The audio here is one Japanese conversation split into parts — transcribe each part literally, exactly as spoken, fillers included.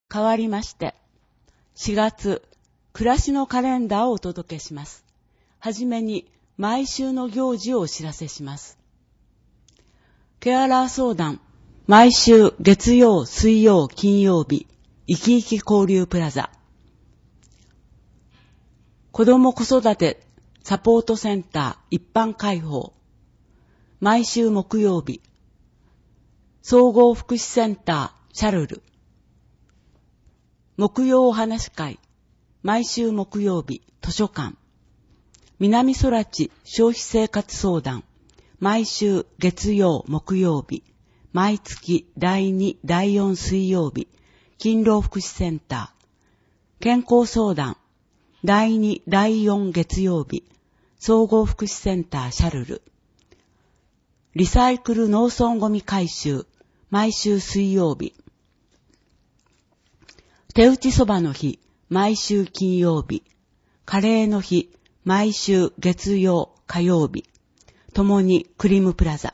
代わりまして、しがつ、暮らしのカレンダーをお届けします。はじめに、毎週の行事をお知らせします。ケアラー相談、毎週月曜、水曜、金曜日、生き生き交流プラザ。子ども子育てサポートセンター一般開放、毎週木曜日、総合福祉センターシャルル、木曜お話会、毎週木曜日、図書館、南空地消費生活相談、毎週月曜、木曜日、毎月だいに、だいよん水曜日、勤労福祉センター、健康相談、だいに、だいよん月曜日、総合福祉センターシャルル、リサイクル農村ゴミ回収、毎週水曜日、手打ちそばの日、毎週金曜日、カレーの日、毎週月曜、火曜日、ともにクリームプラザ。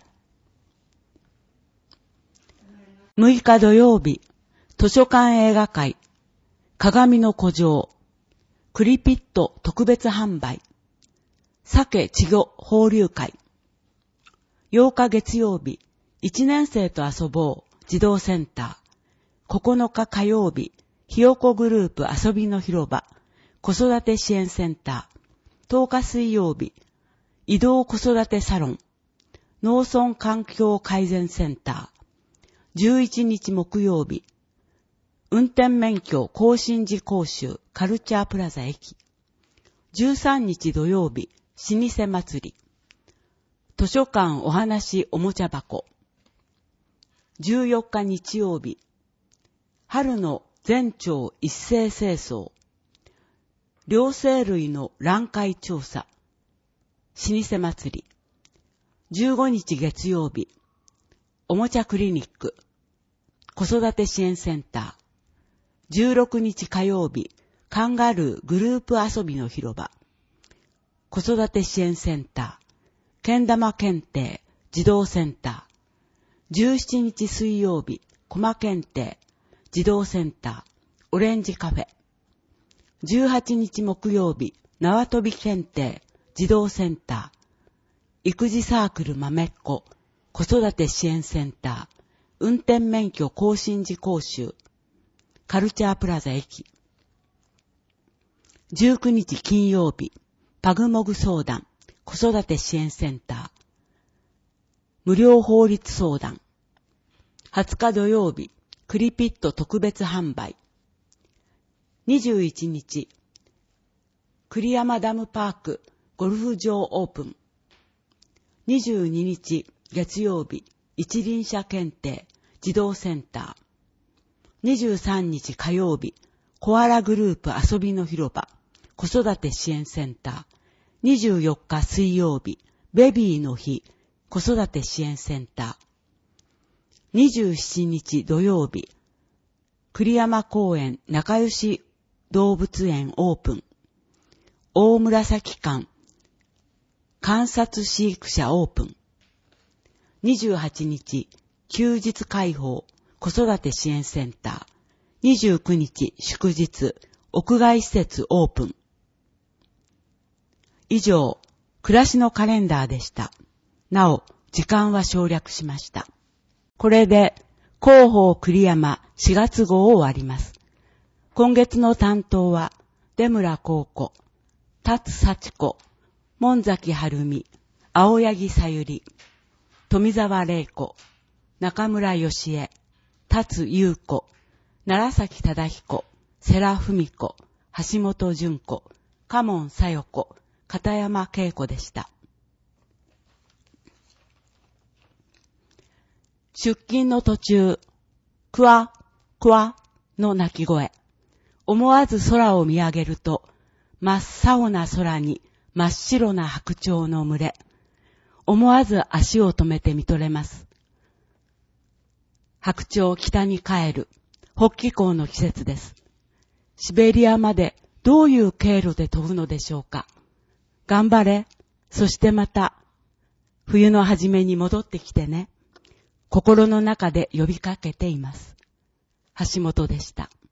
むいか土曜日、図書館映画会、鏡の古城、クリピット特別販売、鮭稚魚放流会。ようか月曜日、いちねん生と遊ぼう児童センター。ここのか火曜日、ひよこグループ遊びの広場、子育て支援センター。とおか水曜日、移動子育てサロン、農村環境改善センター。じゅういちにち木曜日、運転免許更新時講習カルチャープラザ駅。じゅうさんにち土曜日、老舗祭り。図書館お話おもちゃ箱。じゅうよっか日曜日、春の全町一斉清掃。両生類の覧会調査。老舗祭り。じゅうごにち月曜日、おもちゃクリニック。子育て支援センター。じゅうろくにち火曜日、カンガルーグループ遊びの広場。子育て支援センター。けん玉検定児童センター。じゅうしちにち水曜日、コマ検定児童センター。オレンジカフェ。じゅうはちにち木曜日、縄跳び検定児童センター。育児サークルまめっこ子育て支援センター。運転免許更新時講習。カルチャープラザ駅。じゅうくにち金曜日、パグモグ相談、子育て支援センター。無料法律相談。はつか土曜日、クリピット特別販売。にじゅういちにち、栗山ダムパークゴルフ場オープン。にじゅうににち月曜日、一輪車検定児童センター。にじゅうさんにち火曜日、コアラグループ遊びの広場、子育て支援センター。にじゅうよっか水曜日、ベビーの日、子育て支援センター。にじゅうしちにち土曜日、栗山公園仲良し動物園オープン。大紫館、観察飼育者オープン。にじゅうはちにち、休日開放、子育て支援センター。にじゅうくにち祝日、屋外施設オープン。以上、暮らしのカレンダーでした。なお、時間は省略しました。これで、広報栗山しがつ号を終わります。今月の担当は、出村幸子、達幸子、門崎晴美、青柳さゆり、富澤玲子、中村義恵、達優子、楢崎忠彦、世良文子、橋本純子、嘉門小夜子、片山恵子でした。出勤の途中、クワ、クワの鳴き声。思わず空を見上げると、真っ青な空に真っ白な白鳥の群れ。思わず足を止めて見とれます。白鳥北に帰る、北帰行の季節です。シベリアまでどういう経路で飛ぶのでしょうか。頑張れ。そしてまた、冬の初めに戻ってきてね。心の中で呼びかけています。橋本でした。